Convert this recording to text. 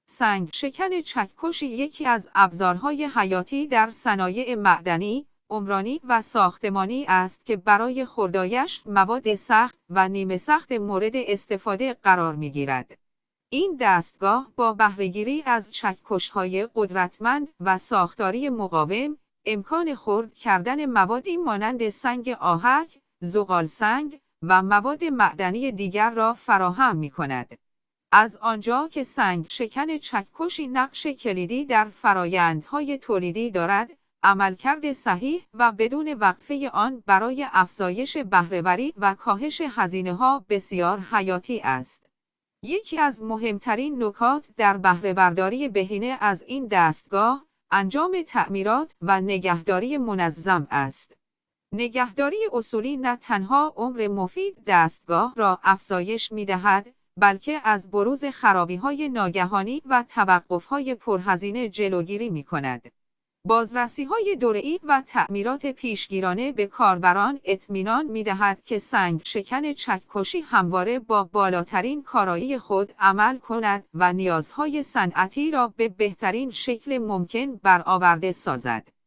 سنگ شکن چکشی یکی از ابزارهای حیاتی در صنایع معدنی، عمرانی و ساختمانی است که برای خردایش مواد سخت و نیمه سخت مورد استفاده قرار می‌گیرد. این دستگاه با بهره‌گیری از چکش‌های قدرتمند و ساختاری مقاوم، امکان خرد کردن موادی مانند سنگ آهک، زغالسنگ و مواد معدنی دیگر را فراهم می‌کند. از آنجا که سنگ شکن چکشی نقش کلیدی در فرآیندهای تولیدی دارد، عملکرد صحیح و بدون وقفه آن برای افزایش بهره‌وری و کاهش هزینه‌ها بسیار حیاتی است. یکی از مهمترین نکات در بهره‌برداری بهینه از این دستگاه، انجام تعمیرات و نگهداری منظم است. نگهداری اصولی نه تنها عمر مفید دستگاه را افزایش می‌دهد، بلکه از بروز خرابی‌های ناگهانی و توقف‌های پرهزینه جلوگیری می‌کند. بازرسی‌های دوره‌ای و تعمیرات پیشگیرانه به کاربران اطمینان می‌دهد که سنگ شکن چکشی همواره با بالاترین کارایی خود عمل کند و نیازهای صنعتی را به بهترین شکل ممکن برآورده سازد.